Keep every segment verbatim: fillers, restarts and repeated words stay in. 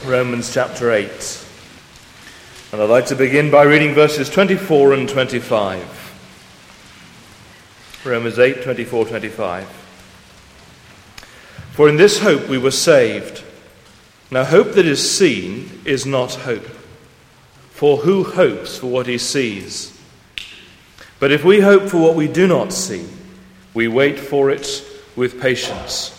Romans chapter eight. And I'd like to begin by reading verses twenty-four and twenty-five. Romans eight, twenty-four, twenty-five. For in this hope we were saved. Now hope that is seen is not hope. For who hopes for what he sees? But if we hope for what we do not see, we wait for it with patience.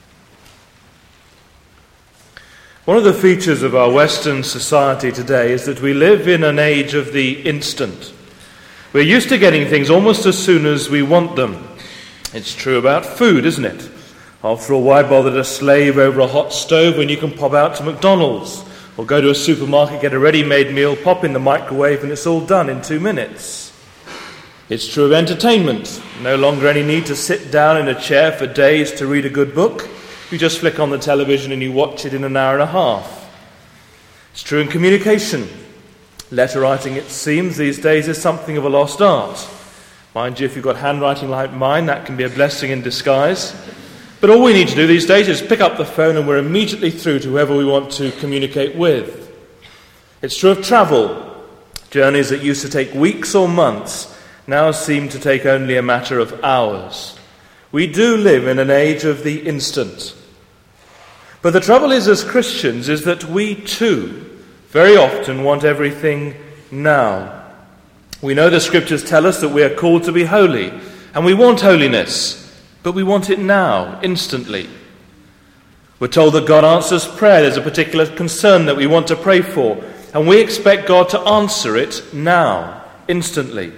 One of the features of our Western society today is that we live in an age of the instant. We're used to getting things almost as soon as we want them. It's true about food, isn't it? After all, why bother to slave over a hot stove when you can pop out to McDonald's or go to a supermarket, get a ready-made meal, pop in the microwave, and it's all done in two minutes. It's true of entertainment. No longer any need to sit down in a chair for days to read a good book. You just flick on the television and you watch it in an hour and a half. It's true in communication. Letter writing, it seems, these days is something of a lost art. Mind you, if you've got handwriting like mine, that can be a blessing in disguise. But all we need to do these days is pick up the phone and we're immediately through to whoever we want to communicate with. It's true of travel. Journeys that used to take weeks or months now seem to take only a matter of hours. We do live in an age of the instant. But the trouble is, as Christians, is that we too very often want everything now. We know the scriptures tell us that we are called to be holy, and we want holiness, but we want it now, instantly. We're told that God answers prayer. There's a particular concern that we want to pray for, and we expect God to answer it now, instantly.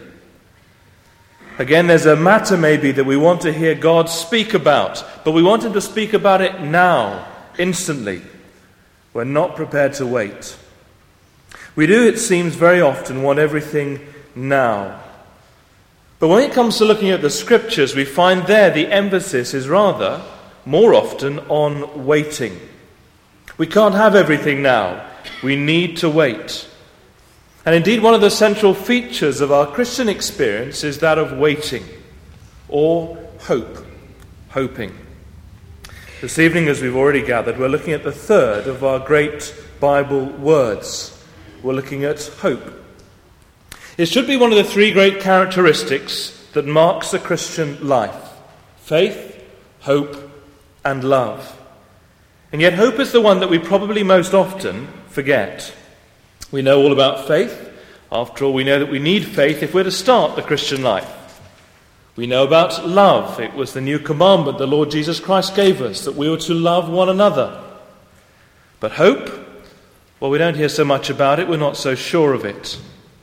Again, there's a matter maybe that we want to hear God speak about, but we want him to speak about it now, instantly. We're not prepared to wait. We do, it seems, very often want everything now. But when it comes to looking at the scriptures, we find there the emphasis is rather, more often, on waiting. We can't have everything now. We need to wait. And indeed, one of the central features of our Christian experience is that of waiting, or hope, hoping. This evening, as we've already gathered, we're looking at the third of our great Bible words. We're looking at hope. It should be one of the three great characteristics that marks the Christian life: faith, hope, and love. And yet hope is the one that we probably most often forget. We know all about faith. After all, we know that we need faith if we're to start the Christian life. We know about love. It was the new commandment the Lord Jesus Christ gave us, that we were to love one another. But hope, well, we don't hear so much about it. We're not so sure of it.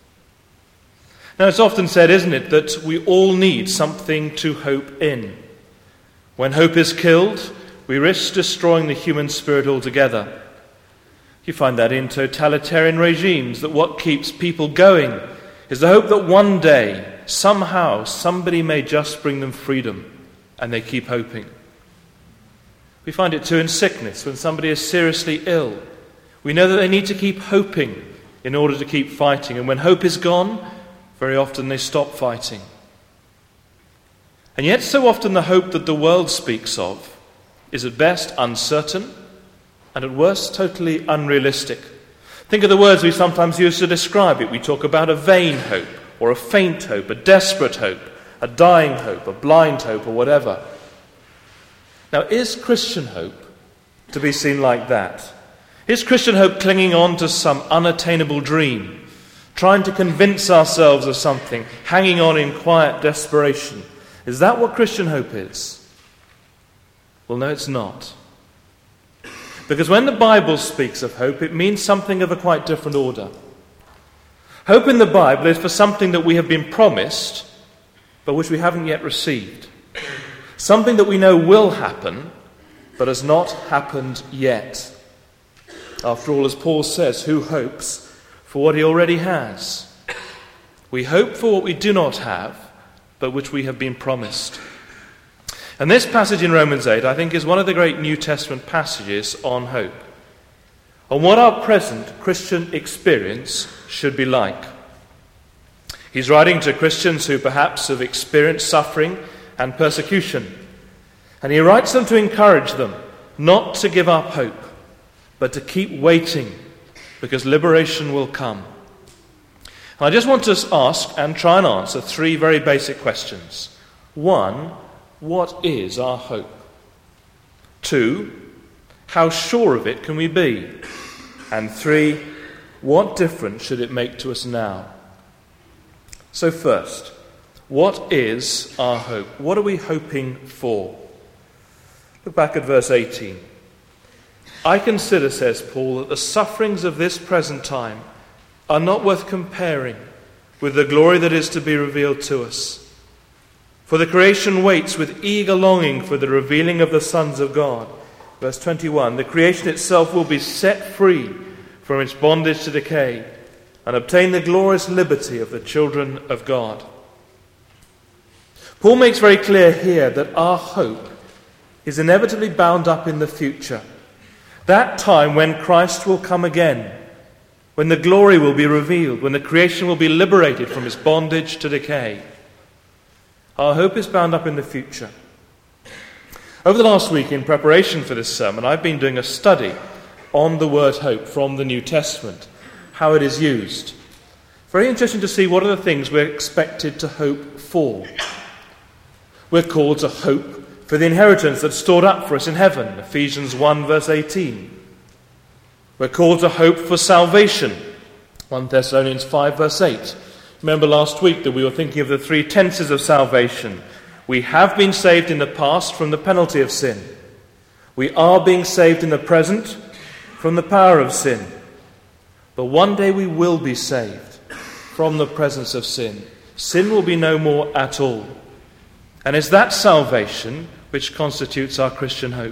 Now, it's often said, isn't it, that we all need something to hope in. When hope is killed, we risk destroying the human spirit altogether. You find that in totalitarian regimes, that what keeps people going is the hope that one day, somehow, somebody may just bring them freedom, and they keep hoping. We find it too in sickness, when somebody is seriously ill. We know that they need to keep hoping in order to keep fighting, and when hope is gone, very often they stop fighting. And yet so often the hope that the world speaks of is at best uncertain, and at worst totally unrealistic. Think of the words we sometimes use to describe it. We talk about a vain hope, or a faint hope, a desperate hope, a dying hope, a blind hope, or whatever. Now, is Christian hope to be seen like that? Is Christian hope clinging on to some unattainable dream, trying to convince ourselves of something, hanging on in quiet desperation? Is that what Christian hope is? Well, no, it's not. Because when the Bible speaks of hope, it means something of a quite different order. Hope in the Bible is for something that we have been promised, but which we haven't yet received. Something that we know will happen, but has not happened yet. After all, as Paul says, who hopes for what he already has? We hope for what we do not have, but which we have been promised. And this passage in Romans eight, I think, is one of the great New Testament passages on hope, on what our present Christian experience should be like. He's writing to Christians who perhaps have experienced suffering and persecution, and he writes them to encourage them not to give up hope, but to keep waiting, because liberation will come. And I just want to ask and try and answer three very basic questions. One, what is our hope? Two, how sure of it can we be? And three, what difference should it make to us now? So first, what is our hope? What are we hoping for? Look back at verse eighteen. I consider, says Paul, that the sufferings of this present time are not worth comparing with the glory that is to be revealed to us. For the creation waits with eager longing for the revealing of the sons of God. Verse twenty-one, the creation itself will be set free from its bondage to decay and obtain the glorious liberty of the children of God. Paul makes very clear here that our hope is inevitably bound up in the future. That time when Christ will come again, when the glory will be revealed, when the creation will be liberated from its bondage to decay. Our hope is bound up in the future. Over the last week, in preparation for this sermon, I've been doing a study on the word hope from the New Testament, how it is used. Very interesting to see what are the things we're expected to hope for. We're called to hope for the inheritance that's stored up for us in heaven, Ephesians one verse eighteen. We're called to hope for salvation, First Thessalonians five verse eight. Remember last week that we were thinking of the three tenses of salvation. We have been saved in the past from the penalty of sin. We are being saved in the present from the power of sin. But one day we will be saved from the presence of sin. Sin will be no more at all. And it's that salvation which constitutes our Christian hope.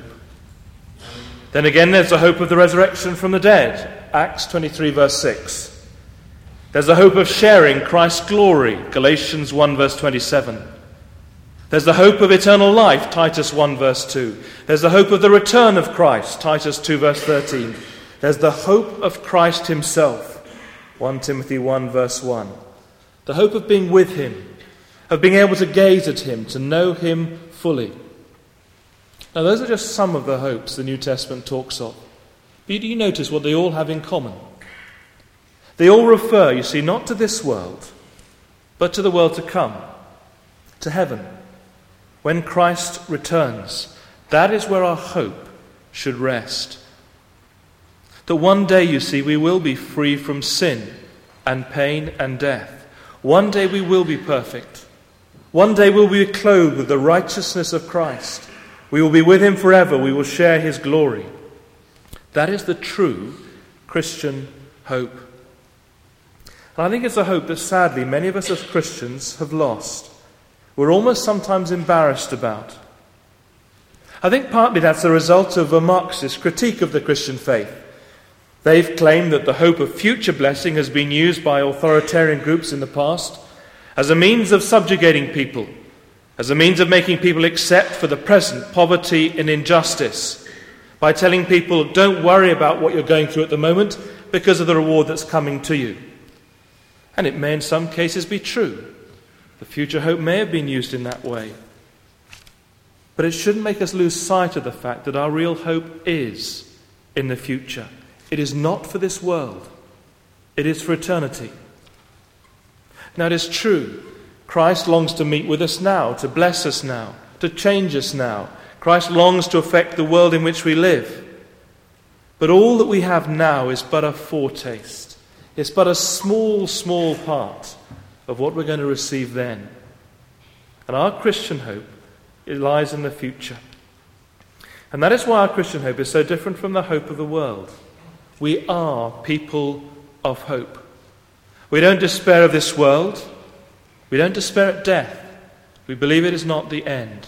Then again, there's the hope of the resurrection from the dead, Acts twenty-three verse six. There's the hope of sharing Christ's glory, Galatians one verse twenty-seven. There's the hope of eternal life, Titus one verse two. There's the hope of the return of Christ, Titus two verse thirteen. There's the hope of Christ himself, First Timothy one verse one. The hope of being with him, of being able to gaze at him, to know him fully. Now those are just some of the hopes the New Testament talks of. But do you notice what they all have in common? They all refer, you see, not to this world, but to the world to come, to heaven. When Christ returns, that is where our hope should rest. That one day, you see, we will be free from sin and pain and death. One day we will be perfect. One day we'll be clothed with the righteousness of Christ. We will be with him forever. We will share his glory. That is the true Christian hope. And I think it's a hope that sadly many of us as Christians have lost. We're almost sometimes embarrassed about. I think partly that's a result of a Marxist critique of the Christian faith. They've claimed that the hope of future blessing has been used by authoritarian groups in the past as a means of subjugating people, as a means of making people accept for the present poverty and injustice, by telling people, don't worry about what you're going through at the moment because of the reward that's coming to you. And it may in some cases be true. The future hope may have been used in that way. But it shouldn't make us lose sight of the fact that our real hope is in the future. It is not for this world. It is for eternity. Now it is true, Christ longs to meet with us now, to bless us now, to change us now. Christ longs to affect the world in which we live. But all that we have now is but a foretaste. It's but a small, small part of what we're going to receive then. And our Christian hope, it lies in the future. And that is why our Christian hope is so different from the hope of the world. We are people of hope. We don't despair of this world. We don't despair at death. We believe it is not the end.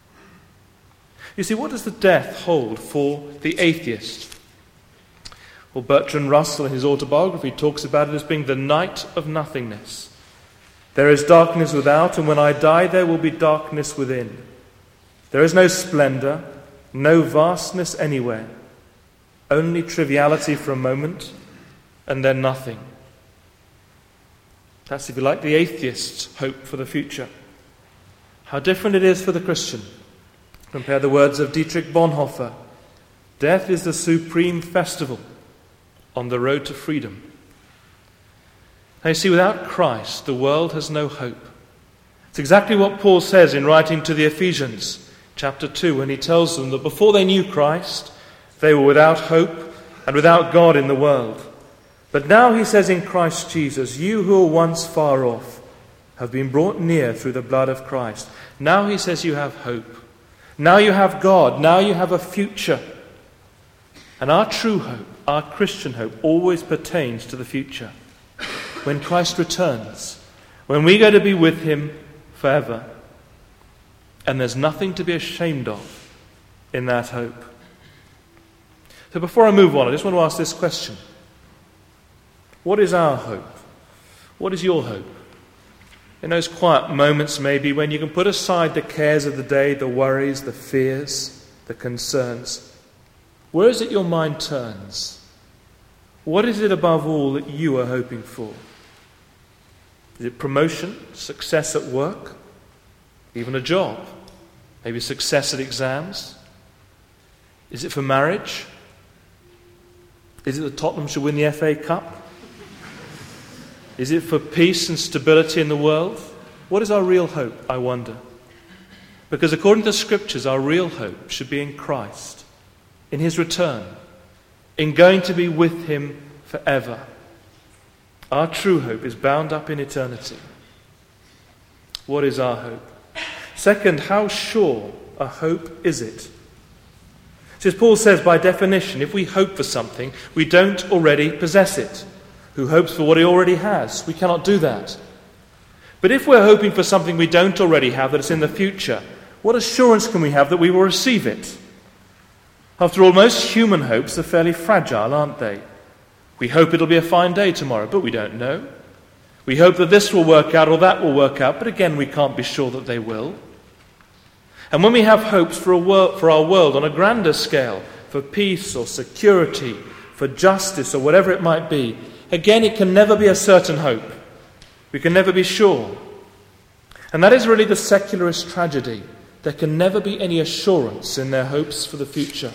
You see, what does the death hold for the atheist? Well, Bertrand Russell in his autobiography talks about it as being the night of nothingness. There is darkness without, and when I die there will be darkness within. There is no splendor, no vastness anywhere. Only triviality for a moment, and then nothing. That's, if you like, the atheist's hope for the future. How different it is for the Christian. Compare the words of Dietrich Bonhoeffer. Death is the supreme festival on the road to freedom. Now you see, without Christ, the world has no hope. It's exactly what Paul says in writing to the Ephesians, chapter two, when he tells them that before they knew Christ, they were without hope and without God in the world. But now he says in Christ Jesus, you who were once far off have been brought near through the blood of Christ. Now he says you have hope. Now you have God. Now you have a future. And our true hope, our Christian hope, always pertains to the future. When Christ returns, when we go to be with him forever. And there's nothing to be ashamed of in that hope. So before I move on, I just want to ask this question. What is our hope? What is your hope? In those quiet moments maybe when you can put aside the cares of the day, the worries, the fears, the concerns, where is it your mind turns? What is it above all that you are hoping for? Is it promotion, success at work, even a job, maybe success at exams? Is it for marriage? Is it that Tottenham should win the F A Cup? Is it for peace and stability in the world? What is our real hope, I wonder? Because according to the Scriptures, our real hope should be in Christ, in his return, in going to be with him forever. Our true hope is bound up in eternity. What is our hope? Second, how sure a hope is it? So as Paul says, by definition, if we hope for something, we don't already possess it. Who hopes for what he already has? We cannot do that. But if we're hoping for something we don't already have, that it's in the future, what assurance can we have that we will receive it? After all, most human hopes are fairly fragile, aren't they? We hope it'll be a fine day tomorrow, but we don't know. We hope that this will work out or that will work out, but again, we can't be sure that they will. And when we have hopes for, a wor- for our world on a grander scale, for peace or security, for justice or whatever it might be, again, it can never be a certain hope. We can never be sure. And that is really the secularist tragedy. There can never be any assurance in their hopes for the future.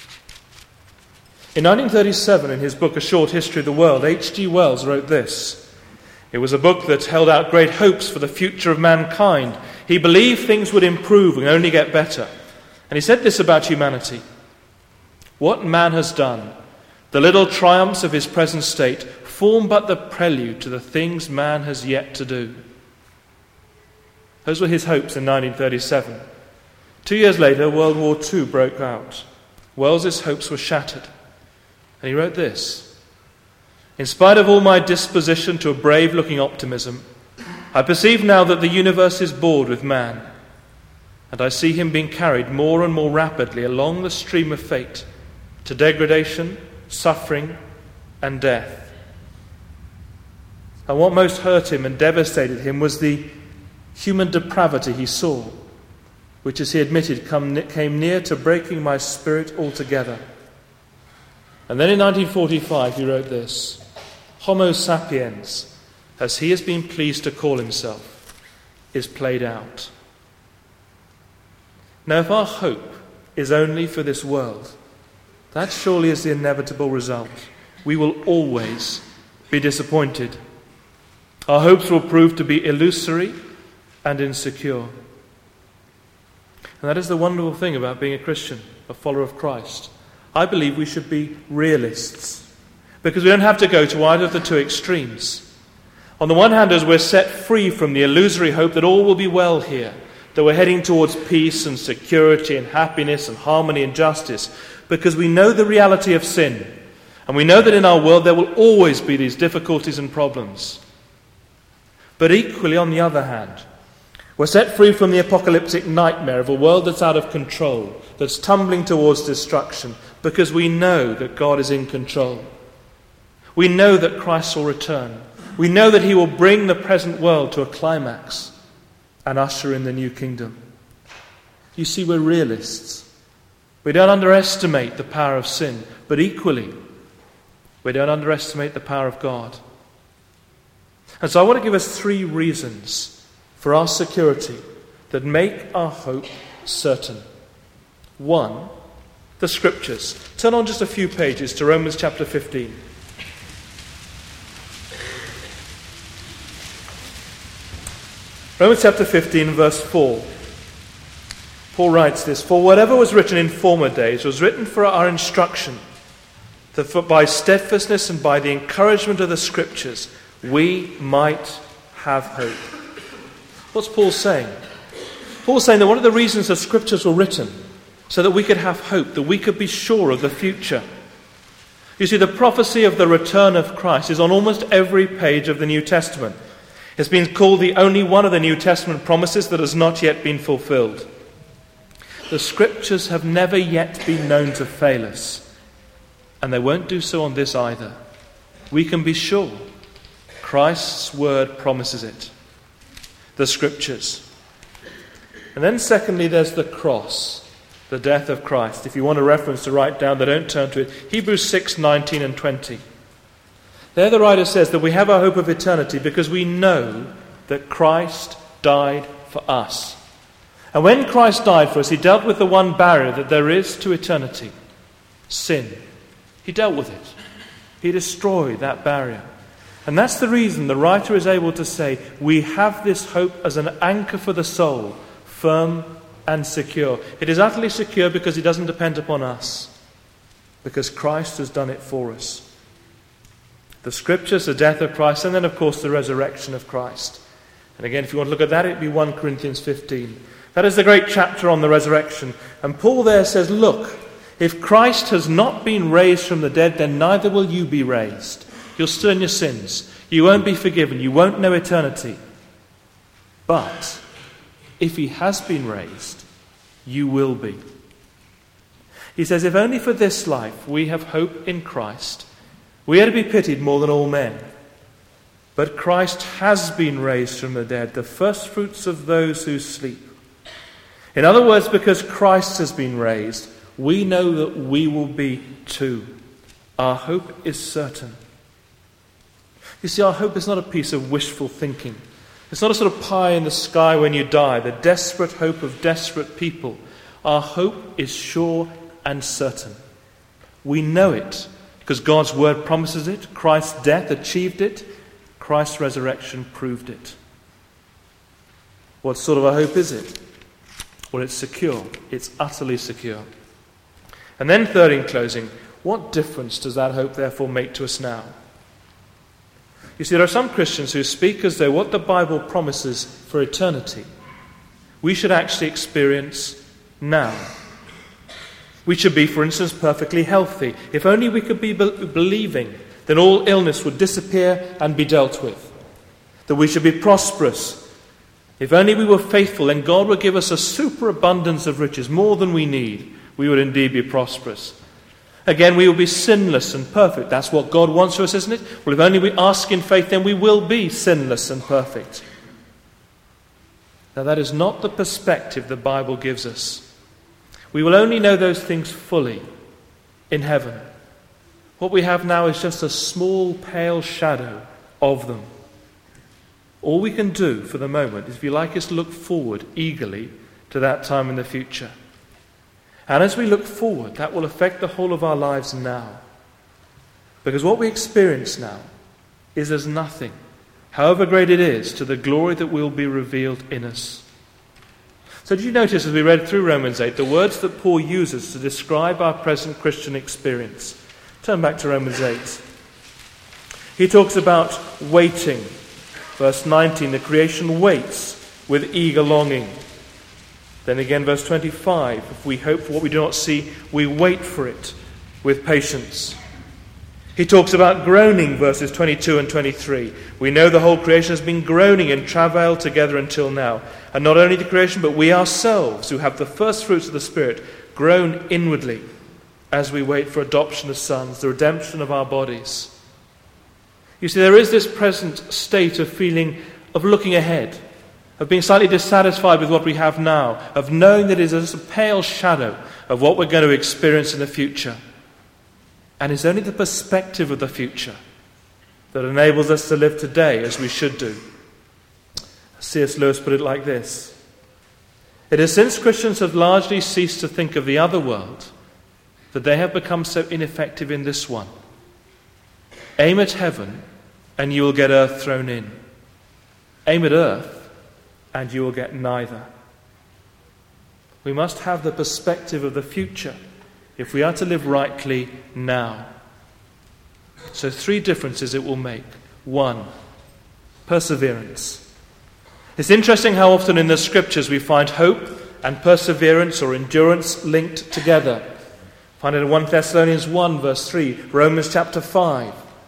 In nineteen thirty-seven, in his book A Short History of the World, H G Wells wrote this. It was a book that held out great hopes for the future of mankind. He believed things would improve and only get better. And he said this about humanity. What man has done, the little triumphs of his present state, form but the prelude to the things man has yet to do. Those were his hopes in nineteen thirty-seven. Two years later, World War Two broke out. Wells's hopes were shattered. And he wrote this. In spite of all my disposition to a brave-looking optimism, I perceive now that the universe is bored with man, and I see him being carried more and more rapidly along the stream of fate to degradation, suffering, and death. And what most hurt him and devastated him was the human depravity he saw, which, as he admitted, come, came near to breaking my spirit altogether. And then in nineteen forty-five he wrote this, Homo sapiens, as he has been pleased to call himself, is played out. Now if our hope is only for this world, that surely is the inevitable result. We will always be disappointed. Our hopes will prove to be illusory and insecure. And that is the wonderful thing about being a Christian, a follower of Christ. I believe we should be realists, because we don't have to go to either of the two extremes. On the one hand, as we're set free from the illusory hope that all will be well here, that we're heading towards peace and security and happiness and harmony and justice, because we know the reality of sin, and we know that in our world there will always be these difficulties and problems. But equally, on the other hand, we're set free from the apocalyptic nightmare of a world that's out of control, that's tumbling towards destruction, because we know that God is in control. We know that Christ will return. We know that he will bring the present world to a climax and usher in the new kingdom. You see, we're realists. We don't underestimate the power of sin, but equally, we don't underestimate the power of God. And so I want to give us three reasons for our security that make our hope certain. One, the Scriptures. Turn on just a few pages to Romans chapter fifteen. Romans chapter fifteen, verse four. Paul writes this, "For whatever was written in former days was written for our instruction, that for by steadfastness and by the encouragement of the Scriptures we might have hope." What's Paul saying? Paul's saying that one of the reasons the Scriptures were written so that we could have hope, that we could be sure of the future. You see, the prophecy of the return of Christ is on almost every page of the New Testament. It's been called the only one of the New Testament promises that has not yet been fulfilled. The Scriptures have never yet been known to fail us, and they won't do so on this either. We can be sure. Christ's word promises it. The Scriptures. And then secondly, there's the cross, the death of Christ. If you want a reference to write down, then don't turn to it. Hebrews six, nineteen and twenty. There the writer says that we have our hope of eternity because we know that Christ died for us. And when Christ died for us, he dealt with the one barrier that there is to eternity, sin. He dealt with it. He destroyed that barrier. And that's the reason the writer is able to say, we have this hope as an anchor for the soul, firm and secure. It is utterly secure because it doesn't depend upon us, because Christ has done it for us. The Scriptures, the death of Christ, and then of course the resurrection of Christ. And again, if you want to look at that, it'd be First Corinthians fifteen. That is the great chapter on the resurrection. And Paul there says, look, if Christ has not been raised from the dead, then neither will you be raised. You'll still in your sins. You won't be forgiven. You won't know eternity. But if he has been raised, you will be. He says, if only for this life we have hope in Christ, we are to be pitied more than all men. But Christ has been raised from the dead, the first fruits of those who sleep. In other words, because Christ has been raised, we know that we will be too. Our hope is certain. You see, our hope is not a piece of wishful thinking. It's not a sort of pie in the sky when you die, the desperate hope of desperate people. Our hope is sure and certain. We know it because God's word promises it. Christ's death achieved it. Christ's resurrection proved it. What sort of a hope is it? Well, it's secure. It's utterly secure. And then third, in closing, what difference does that hope therefore make to us now? You see, there are some Christians who speak as though what the Bible promises for eternity, we should actually experience now. We should be, for instance, perfectly healthy. If only we could be be- believing, then all illness would disappear and be dealt with. That we should be prosperous. If only we were faithful, then God would give us a superabundance of riches, more than we need. We would indeed be prosperous. Again, we will be sinless and perfect. That's what God wants for us, isn't it? Well, if only we ask in faith, then we will be sinless and perfect. Now, that is not the perspective the Bible gives us. We will only know those things fully in heaven. What we have now is just a small, pale shadow of them. All we can do for the moment, if you like, is look forward eagerly to that time in the future. And as we look forward, that will affect the whole of our lives now. Because what we experience now is as nothing, however great it is, to the glory that will be revealed in us. So did you notice as we read through Romans eight, the words that Paul uses to describe our present Christian experience? Turn back to Romans eight. He talks about waiting. Verse nineteen, the creation waits with eager longing. Then again, verse twenty-five, if we hope for what we do not see, we wait for it with patience. He talks about groaning, verses twenty-two and twenty-three. We know the whole creation has been groaning and travail together until now. And not only the creation, but we ourselves, who have the first fruits of the Spirit, groan inwardly as we wait for adoption as sons, the redemption of our bodies. You see, there is this present state of feeling, of looking ahead, of being slightly dissatisfied with what we have now, of knowing that it is a pale shadow of what we're going to experience in the future. And it's only the perspective of the future that enables us to live today as we should do. C S Lewis put it like this: it is since Christians have largely ceased to think of the other world, that they have become so ineffective in this one. Aim at heaven and you will get earth thrown in. Aim at earth and you will get neither. We must have the perspective of the future if we are to live rightly now. So three differences it will make. One, perseverance. It's interesting how often in the scriptures we find hope and perseverance or endurance linked together. Find it in First Thessalonians one verse three, Romans chapter five.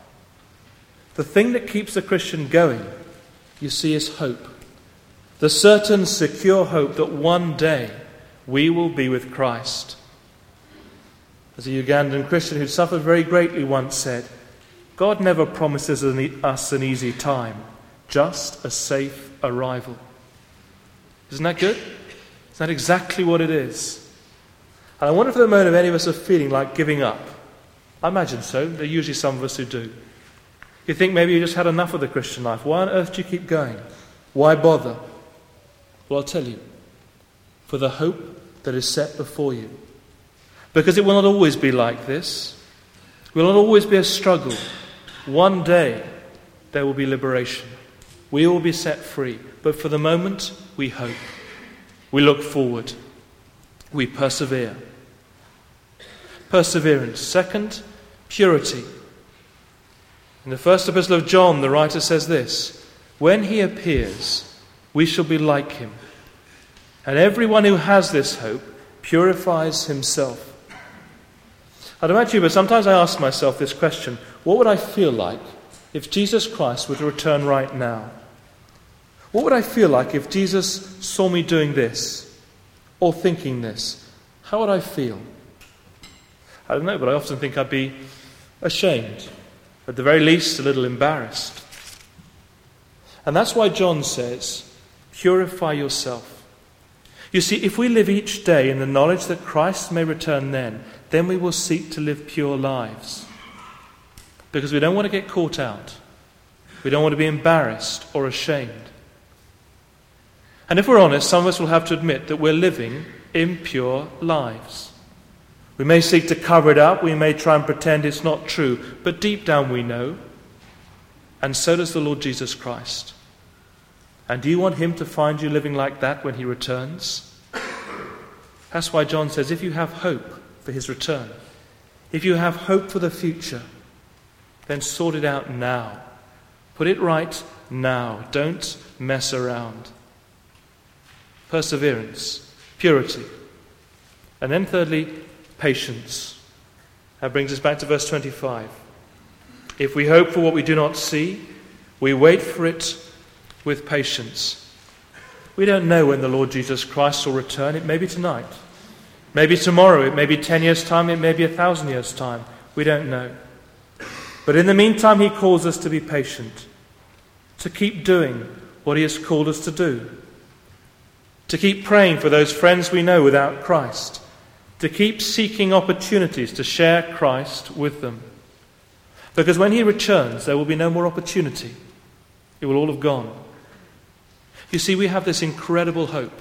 The thing that keeps the Christian going, you see, is hope. The certain, secure hope that one day we will be with Christ. As a Ugandan Christian who suffered very greatly once said, God never promises us an easy time, just a safe arrival. Isn't that good? Isn't that exactly what it is? And I wonder for the moment if any of us are feeling like giving up. I imagine so. There are usually some of us who do. You think maybe you just had enough of the Christian life. Why on earth do you keep going? Why bother? Well, I'll tell you. For the hope that is set before you. Because it will not always be like this. It will not always be a struggle. One day there will be liberation. We will be set free. But for the moment, we hope. We look forward. We persevere. Perseverance. Second, purity. In the first epistle of John, the writer says this, when he appears, we shall be like him. And everyone who has this hope purifies himself. I don't know about you, but sometimes I ask myself this question, what would I feel like if Jesus Christ were to return right now? What would I feel like if Jesus saw me doing this or thinking this? How would I feel? I don't know, but I often think I'd be ashamed. At the very least, a little embarrassed. And that's why John says, purify yourself. You see, if we live each day in the knowledge that Christ may return then, then we will seek to live pure lives. Because we don't want to get caught out. We don't want to be embarrassed or ashamed. And if we're honest, some of us will have to admit that we're living impure lives. We may seek to cover it up, we may try and pretend it's not true, but deep down we know, and so does the Lord Jesus Christ. And do you want him to find you living like that when he returns? That's why John says, if you have hope for his return, if you have hope for the future, then sort it out now. Put it right now. Don't mess around. Perseverance, purity. And then thirdly, patience. That brings us back to verse twenty-five. If we hope for what we do not see, we wait for it with patience. We don't know when the Lord Jesus Christ will return. It may be tonight. Maybe tomorrow. It may be ten years' time. It may be a thousand years' time. We don't know. But in the meantime, he calls us to be patient. To keep doing what he has called us to do. To keep praying for those friends we know without Christ. To keep seeking opportunities to share Christ with them. Because when he returns, there will be no more opportunity. It will all have gone. You see, we have this incredible hope.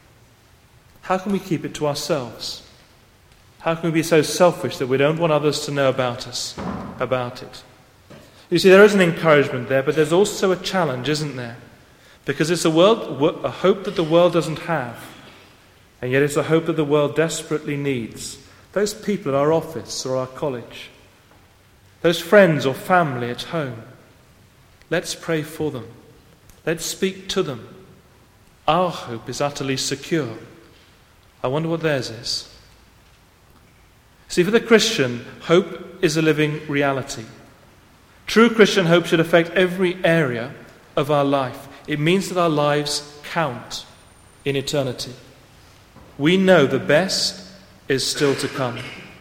How can we keep it to ourselves? How can we be so selfish that we don't want others to know about us, about it? You see, there is an encouragement there, but there's also a challenge, isn't there? Because it's a world, a hope that the world doesn't have. And yet it's a hope that the world desperately needs. Those people at our office or our college. Those friends or family at home. Let's pray for them. Let's speak to them. Our hope is utterly secure. I wonder what theirs is. See, for the Christian, hope is a living reality. True Christian hope should affect every area of our life. It means that our lives count in eternity. We know the best is still to come.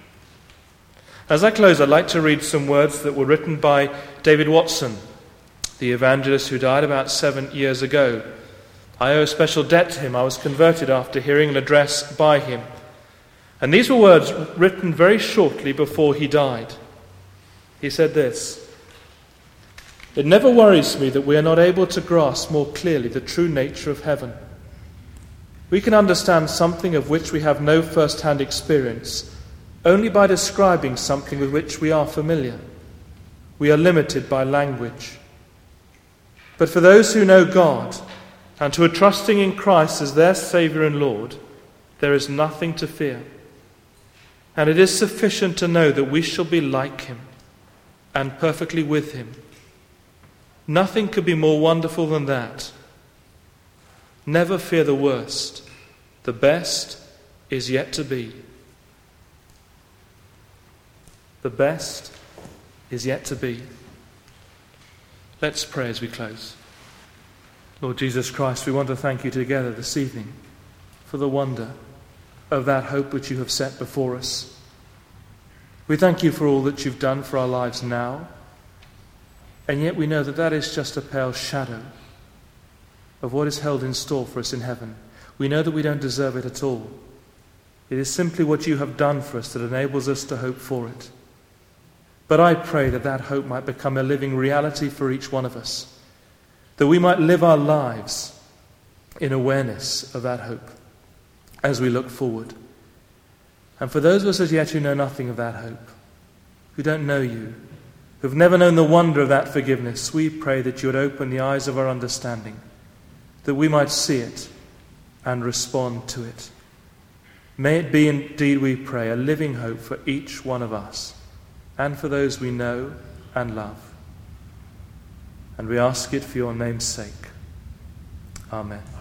As I close, I'd like to read some words that were written by David Watson, the evangelist who died about seven years ago. I owe a special debt to him. I was converted after hearing an address by him. And these were words written very shortly before he died. He said this: "It never worries me that we are not able to grasp more clearly the true nature of heaven. We can understand something of which we have no first-hand experience, only by describing something with which we are familiar. We are limited by language. But for those who know God and who are trusting in Christ as their Saviour and Lord, there is nothing to fear. And it is sufficient to know that we shall be like him and perfectly with him. Nothing could be more wonderful than that. Never fear the worst. The best is yet to be. The best is yet to be. Let's pray as we close. Lord Jesus Christ, we want to thank you together this evening for the wonder of that hope which you have set before us. We thank you for all that you've done for our lives now, and yet we know that that is just a pale shadow of what is held in store for us in heaven. We know that we don't deserve it at all. It is simply what you have done for us that enables us to hope for it. But I pray that that hope might become a living reality for each one of us, that we might live our lives in awareness of that hope as we look forward. And for those of us as yet who know nothing of that hope, who don't know you, who've never known the wonder of that forgiveness, we pray that you would open the eyes of our understanding, that we might see it and respond to it. May it be indeed, we pray, a living hope for each one of us and for those we know and love. And we ask it for your name's sake. Amen.